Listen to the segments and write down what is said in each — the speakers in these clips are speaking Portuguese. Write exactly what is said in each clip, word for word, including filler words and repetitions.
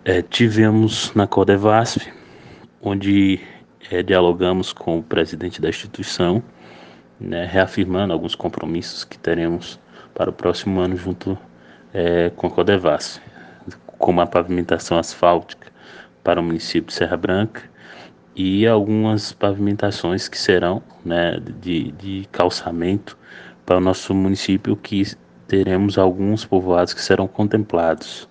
É, tivemos na Codevasf, onde é, dialogamos com o presidente da instituição, né, reafirmando alguns compromissos que teremos para o próximo ano junto é, com a Codevasf, como a pavimentação asfáltica para o município de Serra Branca e algumas pavimentações que serão, né, de, de calçamento para o nosso município, que teremos alguns povoados que serão contemplados.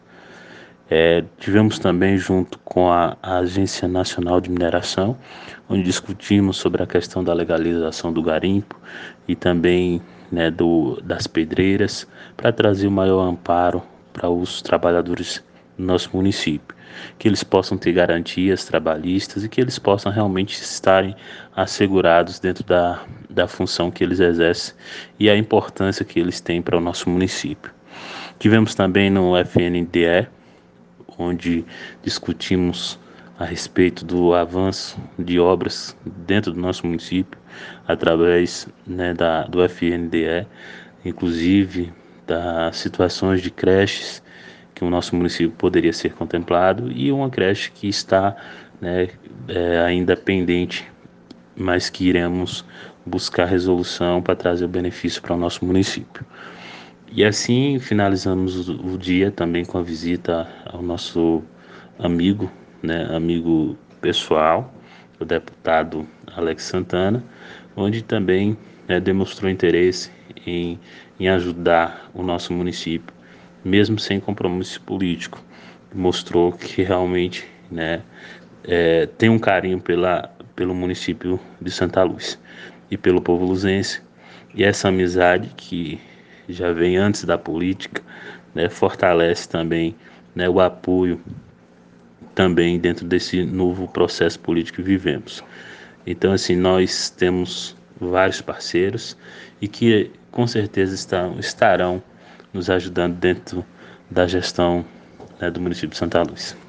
É, tivemos também junto com a, a Agência Nacional de Mineração, onde discutimos sobre a questão da legalização do garimpo e também, né, do, das pedreiras, para trazer o maior amparo para os trabalhadores do nosso município, que eles possam ter garantias trabalhistas e que eles possam realmente estarem assegurados dentro da, da função que eles exercem e a importância que eles têm para o nosso município. Tivemos também no F N D E, onde discutimos a respeito do avanço de obras dentro do nosso município, através, né, da, do F N D E, inclusive das situações de creches que o nosso município poderia ser contemplado e uma creche que está, né, é, ainda pendente, mas que iremos buscar resolução para trazer o benefício para o nosso município. E assim finalizamos o dia também com a visita ao nosso amigo, né, amigo pessoal, o deputado Alex Santana, onde também, né, demonstrou interesse em, em ajudar o nosso município, mesmo sem compromisso político. Mostrou que realmente, né, é, tem um carinho pela, pelo município de Santa Luz e pelo povo luzense. E essa amizade que já vem antes da política, né, fortalece também, né, o apoio também dentro desse novo processo político que vivemos. Então, assim, nós temos vários parceiros e que com certeza estão, estarão nos ajudando dentro da gestão, né, do município de Santa Luz.